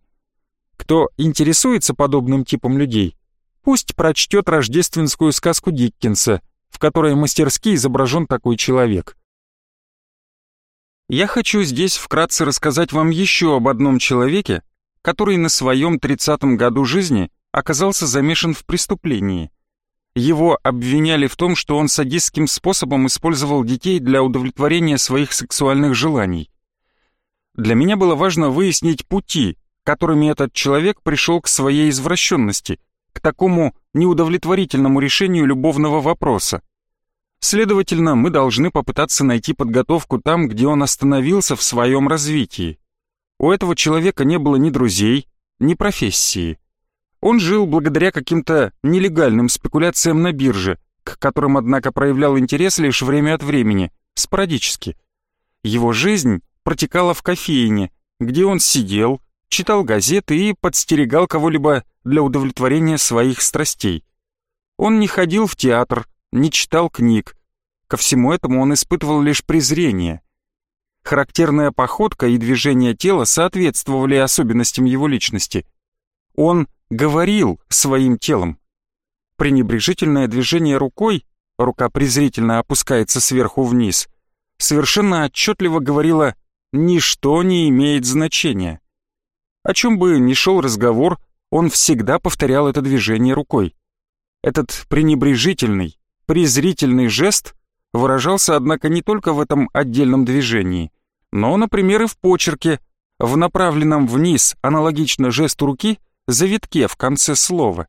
Кто интересуется подобным типом людей, пусть прочтет рождественскую сказку Диккенса, в которой мастерски изображен такой человек. Я хочу здесь вкратце рассказать вам еще об одном человеке, который на своем 30-м году жизни оказался замешан в преступлении. Его обвиняли в том, что он садистским способом использовал детей для удовлетворения своих сексуальных желаний. Для меня было важно выяснить пути, которыми этот человек пришел к своей извращенности, к такому неудовлетворительному решению любовного вопроса. Следовательно, мы должны попытаться найти подготовку там, где он остановился в своем развитии. У этого человека не было ни друзей, ни профессии. Он жил благодаря каким-то нелегальным спекуляциям на бирже, к которым, однако, проявлял интерес лишь время от времени, спорадически. Его жизнь протекала в кофейне, где он сидел, читал газеты и подстерегал кого-либо для удовлетворения своих страстей. Он не ходил в театр, не читал книг. Ко всему этому он испытывал лишь презрение. Характерная походка и движение тела соответствовали особенностям его личности. Он говорил своим телом. Пренебрежительное движение рукой, рука презрительно опускается сверху вниз, совершенно отчетливо говорило: «Ничто не имеет значения». О чем бы ни шел разговор, он всегда повторял это движение рукой. Этот пренебрежительный, презрительный жест выражался, однако, не только в этом отдельном движении, но, например, и в почерке, в направленном вниз, аналогично жесту руки, завитке в конце слова.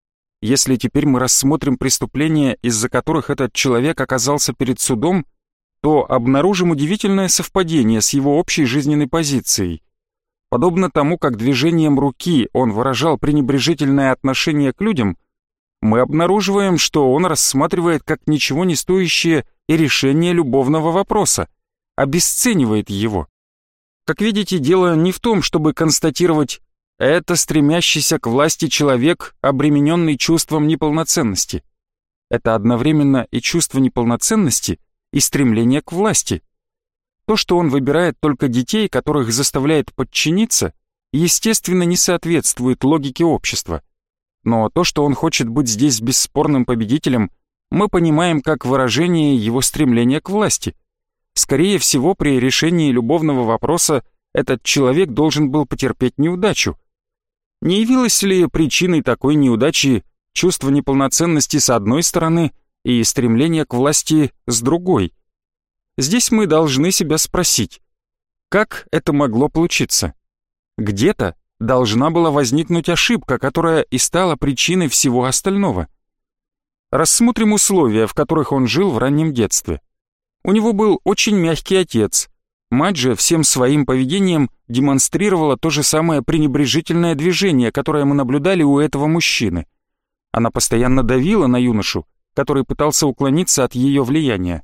Если теперь мы рассмотрим преступления, из-за которых этот человек оказался перед судом, то обнаружим удивительное совпадение с его общей жизненной позицией. Подобно тому, как движением руки он выражал пренебрежительное отношение к людям, мы обнаруживаем, что он рассматривает как ничего не стоящее и решение любовного вопроса, обесценивает его. Как видите, дело не в том, чтобы констатировать «это стремящийся к власти человек, обремененный чувством неполноценности». Это одновременно и чувство неполноценности, и стремление к власти. То, что он выбирает только детей, которых заставляет подчиниться, естественно, не соответствует логике общества. Но то, что он хочет быть здесь бесспорным победителем, мы понимаем как выражение его стремления к власти. Скорее всего, при решении любовного вопроса этот человек должен был потерпеть неудачу. Не явилось ли причиной такой неудачи чувство неполноценности с одной стороны и стремление к власти с другой? Здесь мы должны себя спросить, как это могло получиться? Где-то должна была возникнуть ошибка, которая и стала причиной всего остального. Рассмотрим условия, в которых он жил в раннем детстве. У него был очень мягкий отец. Мать же всем своим поведением демонстрировала то же самое пренебрежительное движение, которое мы наблюдали у этого мужчины. Она постоянно давила на юношу, который пытался уклониться от ее влияния.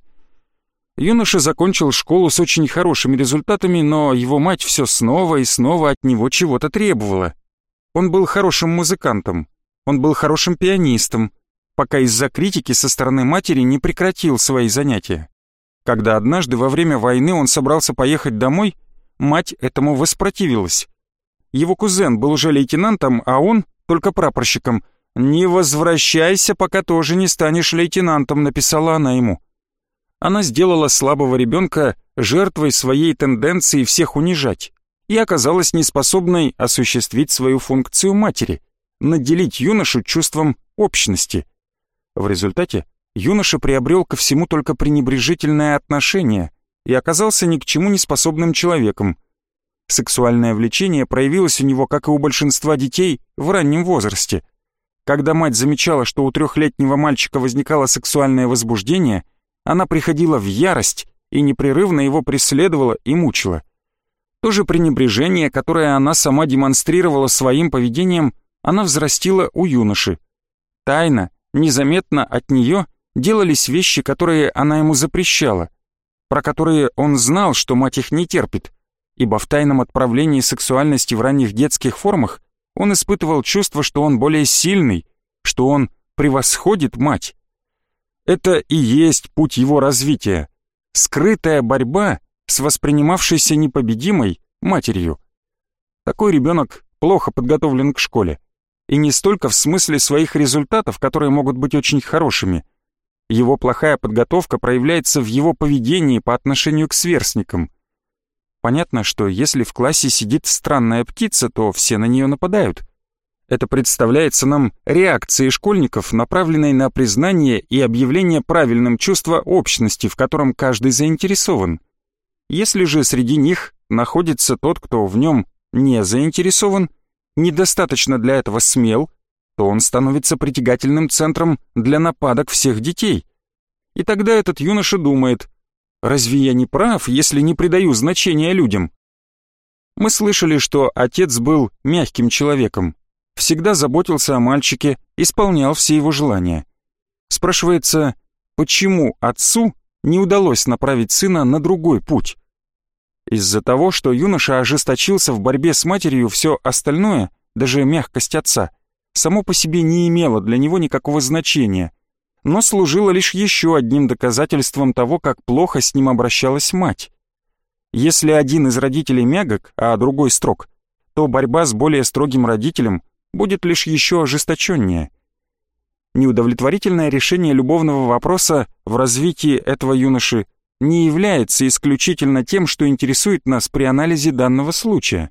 Юноша закончил школу с очень хорошими результатами, но его мать все снова и снова от него чего-то требовала. Он был хорошим музыкантом, он был хорошим пианистом, пока из-за критики со стороны матери не прекратил свои занятия. Когда однажды во время войны он собрался поехать домой, мать этому воспротивилась. Его кузен был уже лейтенантом, а он только прапорщиком. «Не возвращайся, пока тоже не станешь лейтенантом», — написала она ему. Она сделала слабого ребенка жертвой своей тенденции всех унижать и оказалась неспособной осуществить свою функцию матери — наделить юношу чувством общности. В результате юноша приобрел ко всему только пренебрежительное отношение и оказался ни к чему не способным человеком. Сексуальное влечение проявилось у него, как и у большинства детей, в раннем возрасте. Когда мать замечала, что у 3-летнего мальчика возникало сексуальное возбуждение, она приходила в ярость и непрерывно его преследовала и мучила. То же пренебрежение, которое она сама демонстрировала своим поведением, она взрастила у юноши. Тайно, незаметно от нее делались вещи, которые она ему запрещала, про которые он знал, что мать их не терпит, ибо в тайном отправлении сексуальности в ранних детских формах он испытывал чувство, что он более сильный, что он превосходит мать. Это и есть путь его развития, скрытая борьба с воспринимавшейся непобедимой матерью. Такой ребенок плохо подготовлен к школе, и не столько в смысле своих результатов, которые могут быть очень хорошими. Его плохая подготовка проявляется в его поведении по отношению к сверстникам. Понятно, что если в классе сидит странная птица, то все на нее нападают. Это представляется нам реакцией школьников, направленной на признание и объявление правильным чувства общности, в котором каждый заинтересован. Если же среди них находится тот, кто в нем не заинтересован, недостаточно для этого смел, то он становится притягательным центром для нападок всех детей. И тогда этот юноша думает: «Разве я не прав, если не придаю значения людям?» Мы слышали, что отец был мягким человеком, всегда заботился о мальчике, исполнял все его желания. Спрашивается, почему отцу не удалось направить сына на другой путь? Из-за того, что юноша ожесточился в борьбе с матерью, все остальное, даже мягкость отца, само по себе не имело для него никакого значения, но служило лишь еще одним доказательством того, как плохо с ним обращалась мать. Если один из родителей мягок, а другой строг, то борьба с более строгим родителем будет лишь еще ожесточеннее. Неудовлетворительное решение любовного вопроса в развитии этого юноши не является исключительно тем, что интересует нас при анализе данного случая.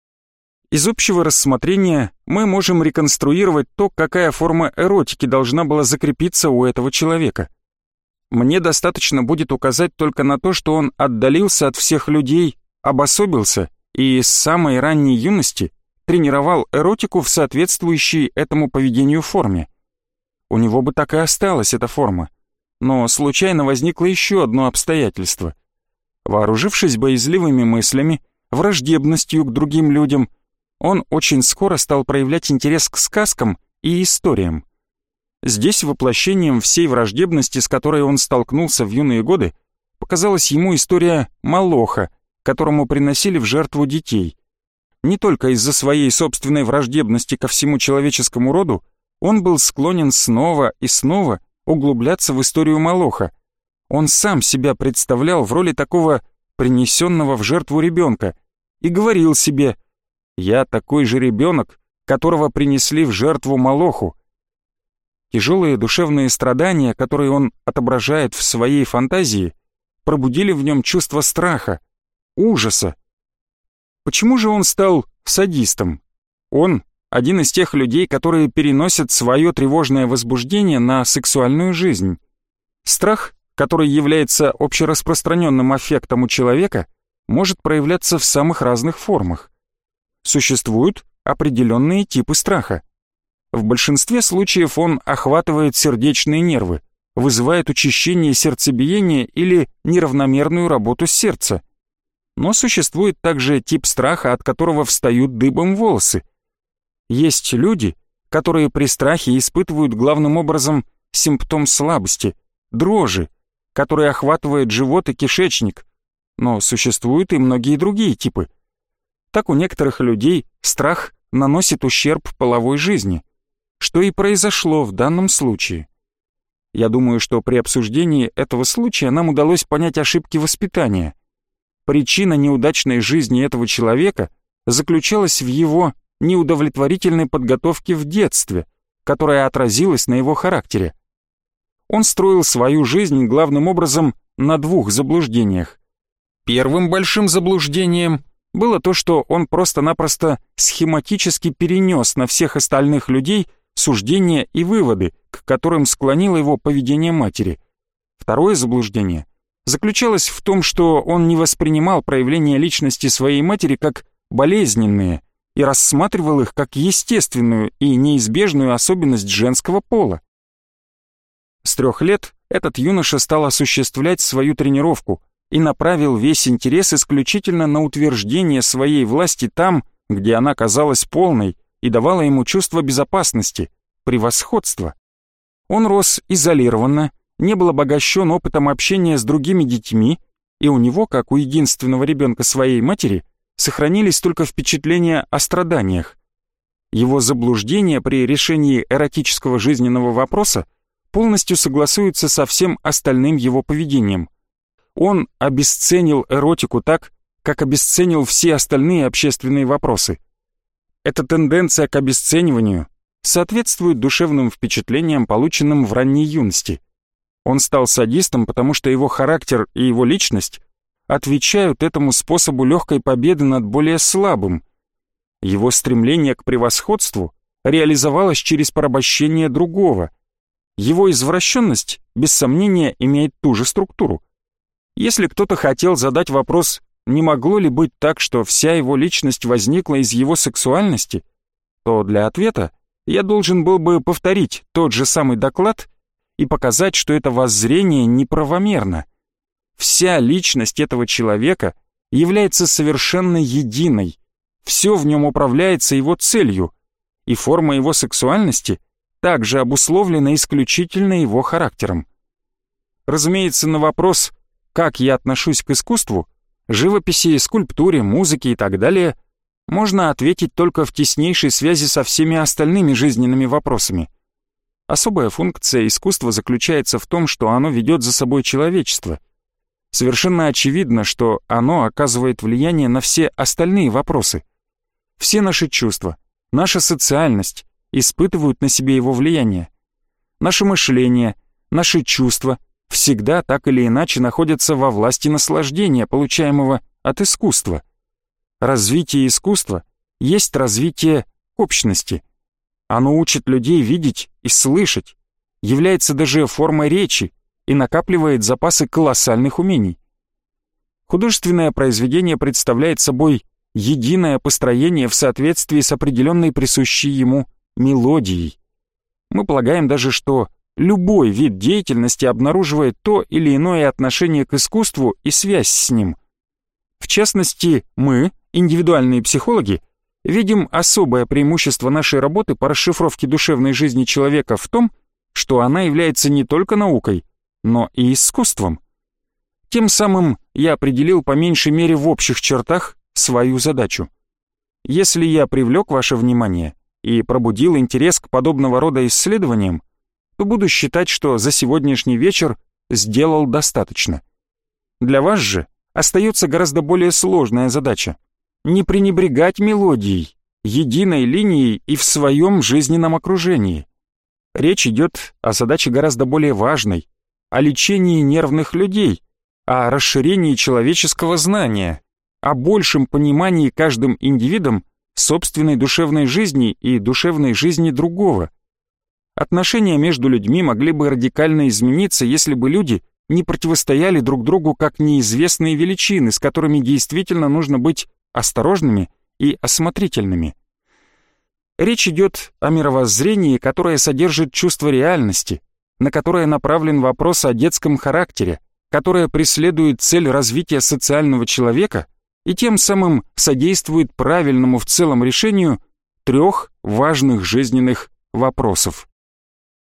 Из общего рассмотрения мы можем реконструировать то, какая форма эротики должна была закрепиться у этого человека. Мне достаточно будет указать только на то, что он отдалился от всех людей, обособился и с самой ранней юности тренировал эротику в соответствующей этому поведению форме. У него бы так и осталась эта форма. но случайно возникло еще одно обстоятельство. Вооружившись боязливыми мыслями, враждебностью к другим людям, он очень скоро стал проявлять интерес к сказкам и историям. Здесь воплощением всей враждебности, с которой он столкнулся в юные годы, показалась ему история Молоха, которому приносили в жертву детей. Не только из-за своей собственной враждебности ко всему человеческому роду, он был склонен снова и снова углубляться в историю Молоха. Он сам себя представлял в роли такого принесенного в жертву ребенка и говорил себе: «Я такой же ребенок, которого принесли в жертву Молоху». Тяжелые душевные страдания, которые он отображает в своей фантазии, пробудили в нем чувство страха, ужаса. Почему же он стал садистом? Он один из тех людей, которые переносят свое тревожное возбуждение на сексуальную жизнь. Страх, который является общераспространенным аффектом у человека, может проявляться в самых разных формах. Существуют определенные типы страха. В большинстве случаев он охватывает сердечные нервы, вызывает учащение сердцебиения или неравномерную работу сердца. Но существует также тип страха, от которого встают дыбом волосы. Есть люди, которые при страхе испытывают главным образом симптом слабости, дрожи, который охватывает живот и кишечник, но существуют и многие другие типы. Так у некоторых людей страх наносит ущерб половой жизни, что и произошло в данном случае. Я думаю, что при обсуждении этого случая нам удалось понять ошибки воспитания. Причина неудачной жизни этого человека заключалась в его неудовлетворительной подготовке в детстве, которая отразилась на его характере. Он строил свою жизнь главным образом на двух заблуждениях. Первым большим заблуждением было то, что он просто-напросто схематически перенес на всех остальных людей суждения и выводы, к которым склонило его поведение матери. Второе заблуждение заключалось в том, что он не воспринимал проявления личности своей матери как болезненные и рассматривал их как естественную и неизбежную особенность женского пола. С 3 лет этот юноша стал осуществлять свою тренировку и направил весь интерес исключительно на утверждение своей власти там, где она казалась полной и давала ему чувство безопасности, превосходства. Он рос изолированно, не был обогащен опытом общения с другими детьми, и у него, как у единственного ребенка своей матери, сохранились только впечатления о страданиях. Его заблуждения при решении эротического жизненного вопроса полностью согласуются со всем остальным его поведением. Он обесценил эротику так, как обесценил все остальные общественные вопросы. Эта тенденция к обесцениванию соответствует душевным впечатлениям, полученным в ранней юности. Он стал садистом, потому что его характер и его личность отвечают этому способу легкой победы над более слабым. Его стремление к превосходству реализовалось через порабощение другого. Его извращенность, без сомнения, имеет ту же структуру. Если кто-то хотел задать вопрос, не могло ли быть так, что вся его личность возникла из его сексуальности, то для ответа я должен был бы повторить тот же самый доклад и показать, что это воззрение неправомерно. Вся личность этого человека является совершенно единой, все в нем управляется его целью, и форма его сексуальности также обусловлена исключительно его характером. Разумеется, на вопрос, как я отношусь к искусству, живописи, скульптуре, музыке и так далее, можно ответить только в теснейшей связи со всеми остальными жизненными вопросами. Особая функция искусства заключается в том, что оно ведет за собой человечество. Совершенно очевидно, что оно оказывает влияние на все остальные вопросы. Все наши чувства, наша социальность испытывают на себе его влияние. Наше мышление, наши чувства всегда так или иначе находятся во власти наслаждения, получаемого от искусства. Развитие искусства есть развитие общности. Оно учит людей видеть и слышать, является даже формой речи и накапливает запасы колоссальных умений. Художественное произведение представляет собой единое построение в соответствии с определенной присущей ему мелодией. Мы полагаем даже, что любой вид деятельности обнаруживает то или иное отношение к искусству и связь с ним. В частности, мы, индивидуальные психологи, видим особое преимущество нашей работы по расшифровке душевной жизни человека в том, что она является не только наукой, но и искусством. Тем самым я определил по меньшей мере в общих чертах свою задачу. Если я привлек ваше внимание и пробудил интерес к подобного рода исследованиям, то буду считать, что за сегодняшний вечер сделал достаточно. Для вас же остается гораздо более сложная задача — не пренебрегать мелодией, единой линией и в своем жизненном окружении. Речь идет о задаче гораздо более важной, о лечении нервных людей, о расширении человеческого знания, о большем понимании каждым индивидом собственной душевной жизни и душевной жизни другого. Отношения между людьми могли бы радикально измениться, если бы люди не противостояли друг другу как неизвестные величины, с которыми действительно нужно быть осторожными и осмотрительными. Речь идет о мировоззрении, которое содержит чувство реальности, на которое направлен вопрос о детском характере, которое преследует цель развития социального человека и тем самым содействует правильному в целом решению 3 важных жизненных вопросов.